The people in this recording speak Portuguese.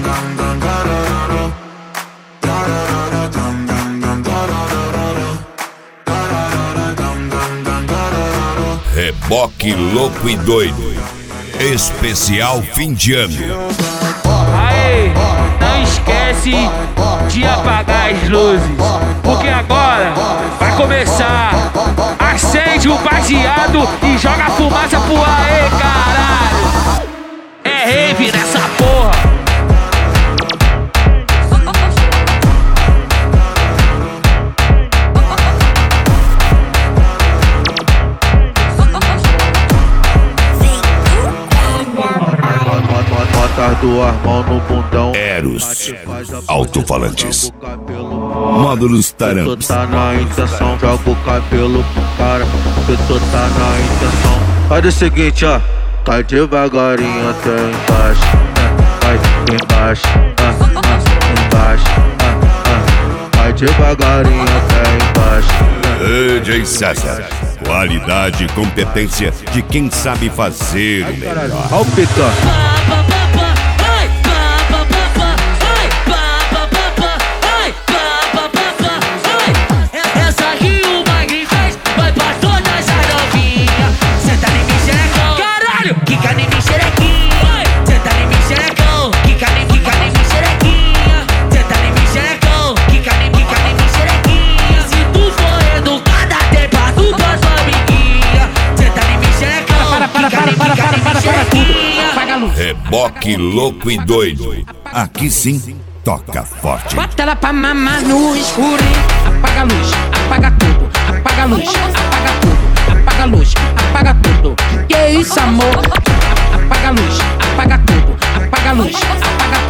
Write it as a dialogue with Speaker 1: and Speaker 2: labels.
Speaker 1: Reboque louco e doido. Especial fim de ano.
Speaker 2: Aê, não esquece de apagar as luzes, porque agora vai começar. Acende o baseado e joga a fumaça pro ar, aí, caralho. É rave nessa porra.
Speaker 3: Bota as duas mãos no bundão.
Speaker 1: Eros Alto-falantes. Módulos Taramps.
Speaker 3: Se tu tá na intenção, joga o cabelo pro cara. Se tu tá na intenção. Faz o seguinte, ó. Vai devagarinho até embaixo. Vai embaixo. Embaixo. Vai devagarinho até embaixo.
Speaker 1: DJ César. Qualidade e competência de quem sabe fazer o melhor.
Speaker 3: Olha o pica.
Speaker 1: Reboque louco e doido. Aqui sim, toca forte.
Speaker 4: Bota ela pra mamar no escuro, hein? Apaga a luz, apaga tudo. Apaga a luz, apaga tudo. Apaga a luz, apaga tudo. Que isso, amor? Apaga a luz, apaga tudo. Apaga a luz, apaga tudo.